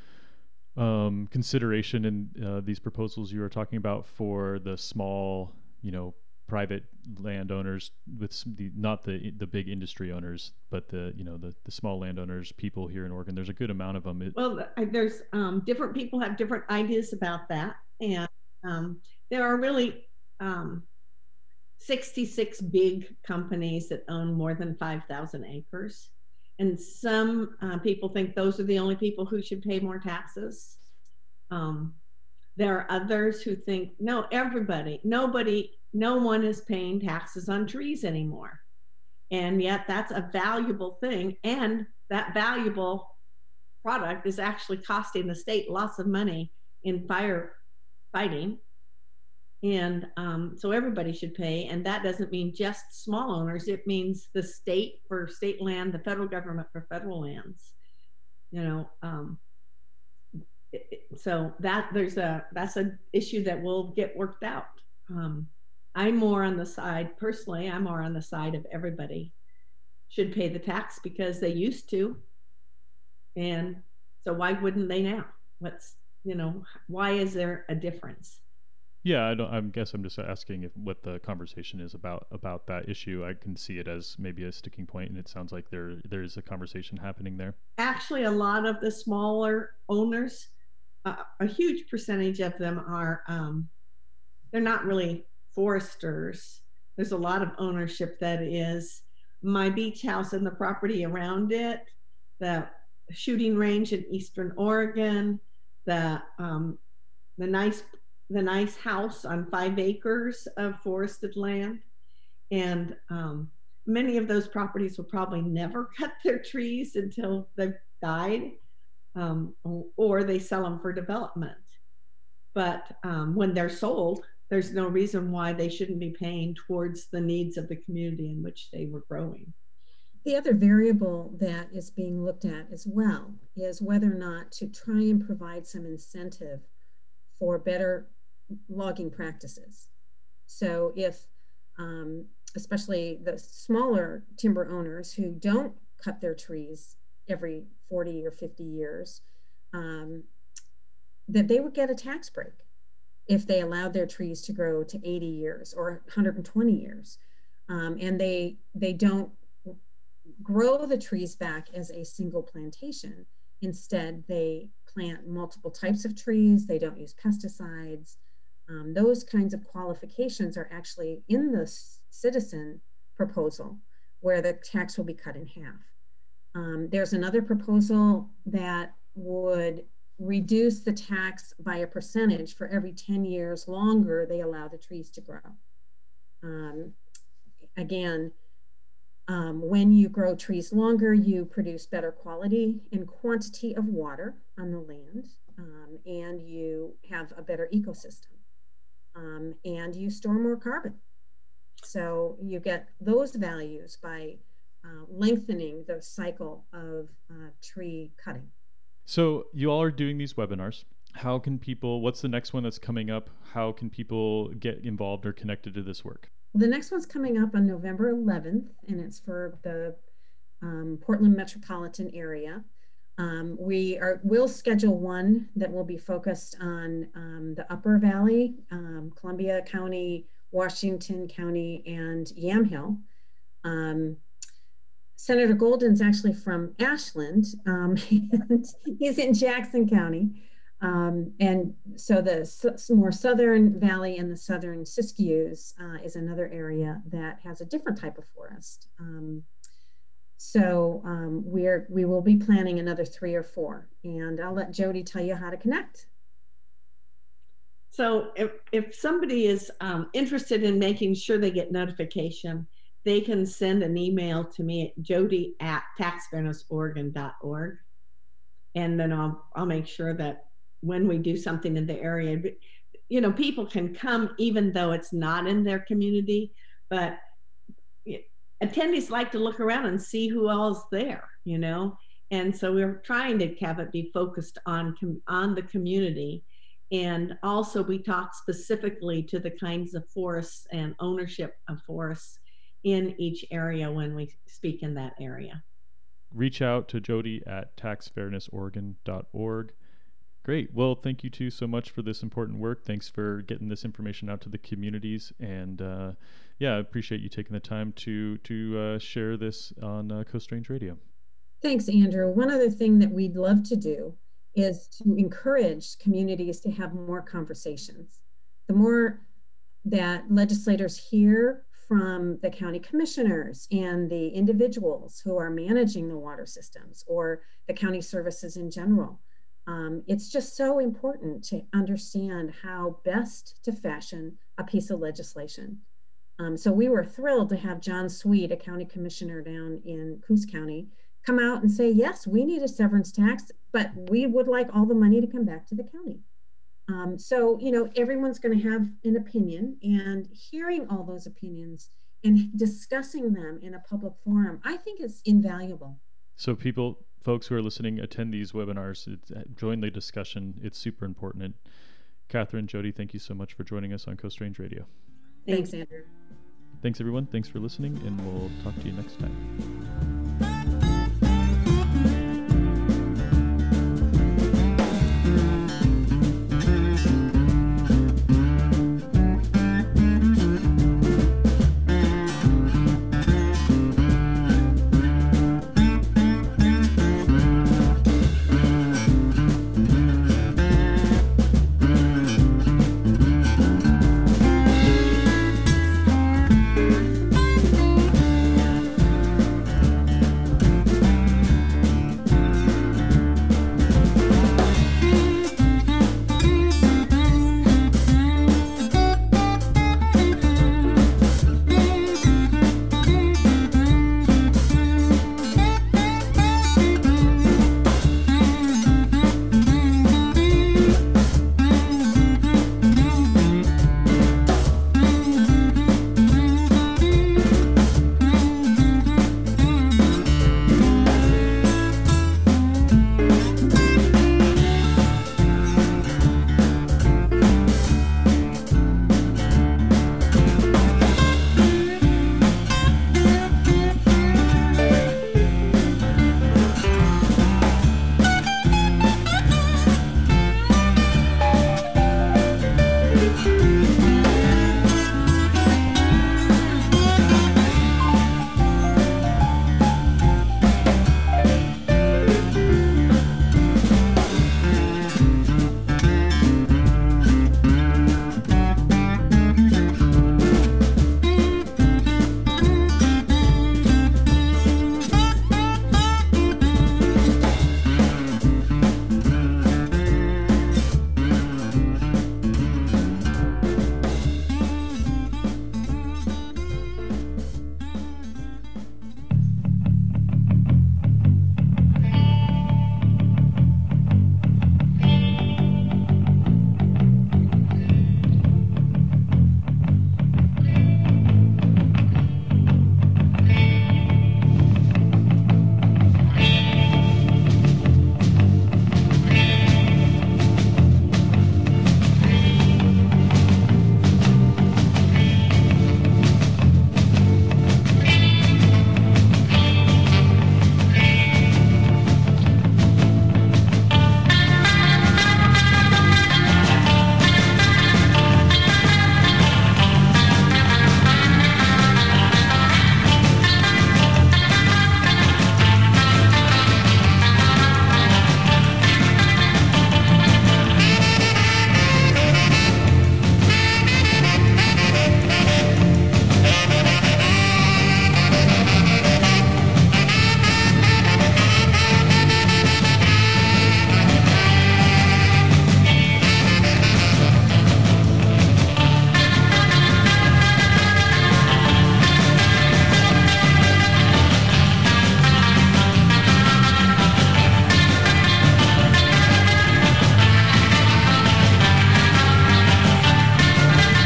um, consideration in uh, these proposals you were talking about for the small, you know, private landowners with some, the not the the big industry owners, but the you know the the small landowners, people here in Oregon? There's a good amount of them. It, well, there's um, different people have different ideas about that, and um, there are really um, sixty-six big companies that own more than five thousand acres. And some uh, people think those are the only people who should pay more taxes. Um, there are others who think, no, everybody, nobody, no one is paying taxes on trees anymore. And yet that's a valuable thing. And that valuable product is actually costing the state lots of money in fire fighting. And um, so everybody should pay, and that doesn't mean just small owners. It means the state for state land, the federal government for federal lands. You know, um, it, it, so that there's a that's an issue that will get worked out. Um, I'm more on the side, personally, I'm more on the side of everybody should pay the tax because they used to, and so why wouldn't they now? What's you know why is there a difference? Yeah, I don't. I guess I'm just asking if what the conversation is about about that issue. I can see it as maybe a sticking point, and it sounds like there there's a conversation happening there. Actually, a lot of the smaller owners, uh, a huge percentage of them are um, they're not really foresters. There's a lot of ownership that is my beach house and the property around it, the shooting range in Eastern Oregon, the um, the nice. the nice house on five acres of forested land. And um, many of those properties will probably never cut their trees until they've died, um, or they sell them for development. But um, when they're sold, there's no reason why they shouldn't be paying towards the needs of the community in which they were growing. The other variable that is being looked at as well is whether or not to try and provide some incentive for better logging practices. So if, um, especially the smaller timber owners who don't cut their trees every forty or fifty years, um, that they would get a tax break if they allowed their trees to grow to eighty years or one hundred twenty years. Um, and they, they don't grow the trees back as a single plantation. Instead, they plant multiple types of trees. They don't use pesticides. Um, those kinds of qualifications are actually in the citizen proposal, where the tax will be cut in half. Um, there's another proposal that would reduce the tax by a percentage for every ten years longer they allow the trees to grow. Um, again, um, when you grow trees longer, you produce better quality and quantity of water on the land, um, and you have a better ecosystem, um, and you store more carbon. So you get those values by uh, lengthening the cycle of uh, tree cutting. So you all are doing these webinars. How can people, what's the next one that's coming up? How can people get involved or connected to this work? The next one's coming up on November eleventh, and it's for the um, Portland metropolitan area. Um, we are, will schedule one that will be focused on um, the Upper Valley, um, Columbia County, Washington County, and Yamhill. Um, Senator Golden's actually from Ashland, um, and he's in Jackson County. Um, and so the s- more southern valley and the southern Siskiyous uh, is another area that has a different type of forest. Um, so um, we're, we will be planning another three or four, and I'll let Jody tell you how to connect. So if, if somebody is um, interested in making sure they get notification, they can send an email to me at jody at tax fairness oregon dot org. And then I'll, I'll make sure that when we do something in the area, you know, people can come even though it's not in their community, but attendees like to look around and see who all's there, you know? And so we're trying to have it be focused on, on the community. And also we talk specifically to the kinds of forests and ownership of forests in each area when we speak in that area. Reach out to Jody at tax fairness oregon dot org. Great. Well, thank you two so much for this important work. Thanks for getting this information out to the communities. And uh, yeah, I appreciate you taking the time to, to uh, share this on uh, Coast Range Radio. Thanks, Andrew. One other thing that we'd love to do is to encourage communities to have more conversations. The more that legislators hear from the county commissioners and the individuals who are managing the water systems or the county services in general, um, it's just so important to understand how best to fashion a piece of legislation. Um, so we were thrilled to have John Sweet, a county commissioner down in Coos County, come out and say, yes, we need a severance tax, but we would like all the money to come back to the county. Um, so, you know, everyone's going to have an opinion, and hearing all those opinions and discussing them in a public forum, I think is invaluable. So people, folks who are listening, attend these webinars, it's, join the discussion. It's super important. Catherine, Jody, thank you so much for joining us on Coast Range Radio. Thanks, Andrew. Thanks, everyone. Thanks for listening, and we'll talk to you next time.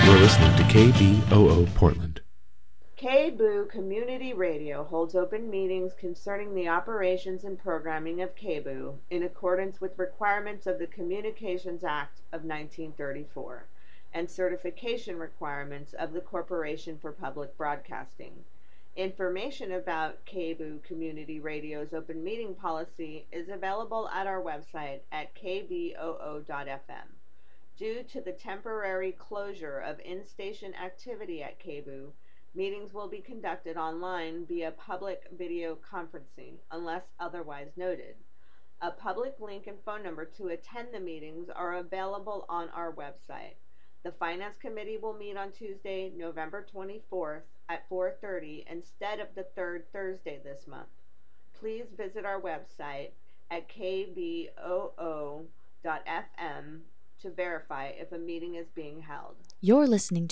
You're listening to K B O O Portland. K B O O Community Radio holds open meetings concerning the operations and programming of K B O O in accordance with requirements of the Communications Act of nineteen thirty-four and certification requirements of the Corporation for Public Broadcasting. Information about K B O O Community Radio's open meeting policy is available at our website at k b o o dot f m. Due to the temporary closure of in-station activity at K B O O, meetings will be conducted online via public video conferencing, unless otherwise noted. A public link and phone number to attend the meetings are available on our website. The Finance Committee will meet on Tuesday, November twenty-fourth at four thirty instead of the third Thursday this month. Please visit our website at k b o o dot f m to verify if a meeting is being held. You're listening